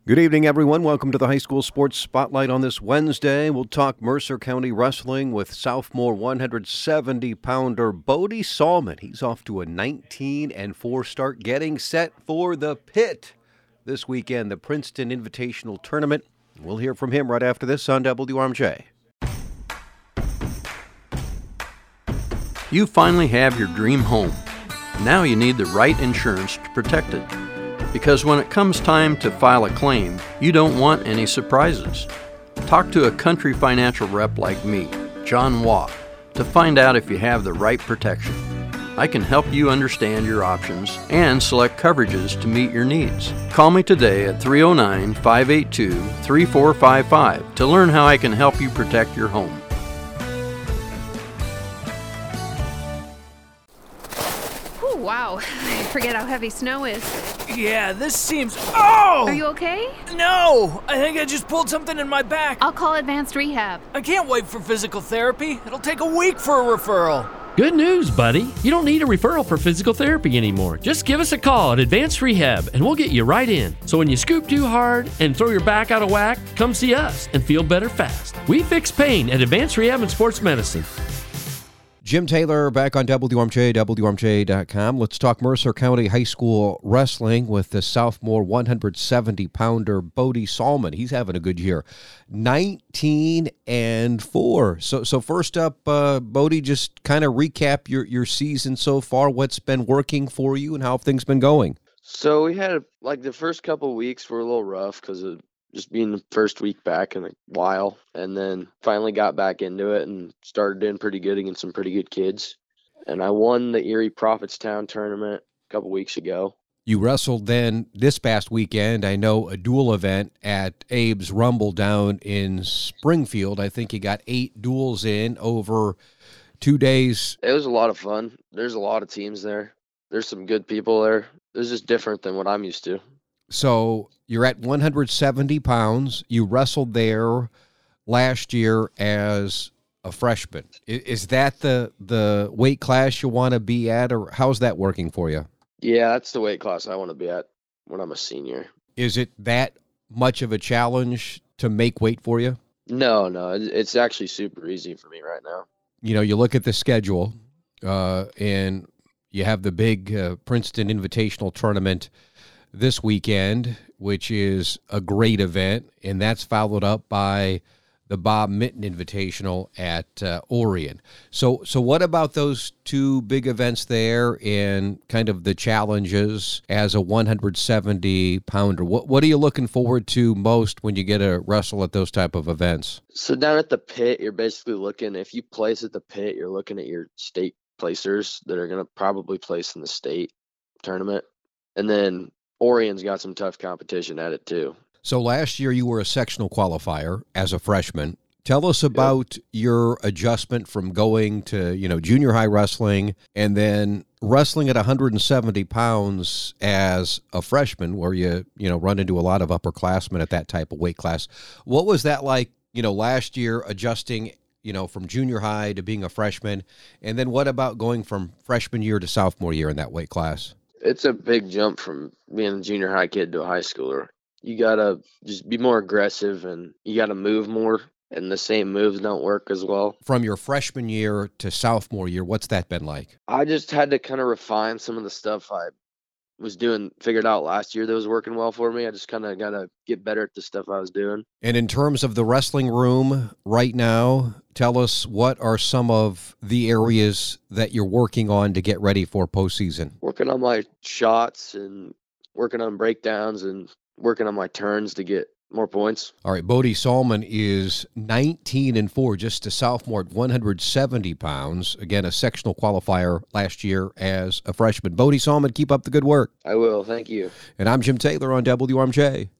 Good evening, everyone. Welcome to the High School Sports Spotlight on this Wednesday. We'll talk Mercer County Wrestling with sophomore 170-pounder Bodie Salmon. He's off to a 19-4 start, getting set for the pit this weekend, the Princeton Invitational Tournament. We'll hear from him right after this on WRMJ. You finally have your dream home. Now you need the right insurance to protect it. Because when it comes time to file a claim, you don't want any surprises. Talk to a Country Financial rep like me, John Waugh, to find out if you have the right protection. I can help you understand your options and select coverages to meet your needs. Call me today at 309-582-3455 to learn how I can help you protect your home. Wow, I forget how heavy snow is. Yeah, this seems... Oh! Are you okay? No! I think I just pulled something in my back. I'll call Advanced Rehab. I can't wait for physical therapy. It'll take a week for a referral. Good news, buddy. You don't need a referral for physical therapy anymore. Just give us a call at Advanced Rehab and we'll get you right in. So when you scoop too hard and throw your back out of whack, come see us and feel better fast. We fix pain at Advanced Rehab and Sports Medicine. Jim Taylor back on WRMJ, WRMJ.com. Let's talk Mercer County High School Wrestling with the sophomore 170-pounder Bodie Salmon. He's having a good year. 19-4. So first up, Bodie, just kind of recap your season so far. What's been working for you and how have things been going? So we had, the first couple of weeks were a little rough because of just being the first week back in a while, and then finally got back into it and started doing pretty good against some pretty good kids. And I won the Erie Prophetstown tournament a couple weeks ago. You wrestled then this past weekend, I know, a dual event at Abe's Rumble down in Springfield. I think you got 8 duels in over 2 days. It was a lot of fun. There's a lot of teams there. There's some good people there. It was just different than what I'm used to. So you're at 170 pounds. You wrestled there last year as a freshman. Is that the weight class you want to be at, or how's that working for you? Yeah, that's the weight class I want to be at when I'm a senior. Is it that much of a challenge to make weight for you? No, it's actually super easy for me right now. You know, you look at the schedule, and you have the big Princeton Invitational Tournament this weekend, which is a great event, and that's followed up by the Bob Minton Invitational at Orion. So what about those two big events there and kind of the challenges as a 170-pounder? What are you looking forward to most when you get to wrestle at those type of events? So down at the pit, you're basically looking, if you place at the pit, you're looking at your state placers that are going to probably place in the state tournament. And then Orion's got some tough competition at it too. So last year you were a sectional qualifier as a freshman. Tell us about your adjustment from going to, junior high wrestling and then wrestling at 170 pounds as a freshman where you run into a lot of upperclassmen at that type of weight class. What was that like, last year adjusting, from junior high to being a freshman? And then what about going from freshman year to sophomore year in that weight class? It's a big jump from being a junior high kid to a high schooler. You got to just be more aggressive and you got to move more, and the same moves don't work as well. From your freshman year to sophomore year, what's that been like? I just had to kind of refine some of the stuff I was figured out last year that was working well for me. I just kind of got to get better at the stuff I was doing. And in terms of the wrestling room right now, tell us what are some of the areas that you're working on to get ready for postseason? Working on my shots and working on breakdowns and working on my turns to get more points. All right, Bodie Salmon is 19-4, just a sophomore at 170 pounds. Again, a sectional qualifier last year as a freshman. Bodie Salmon, keep up the good work. I will. Thank you. And I'm Jim Taylor on WRMJ.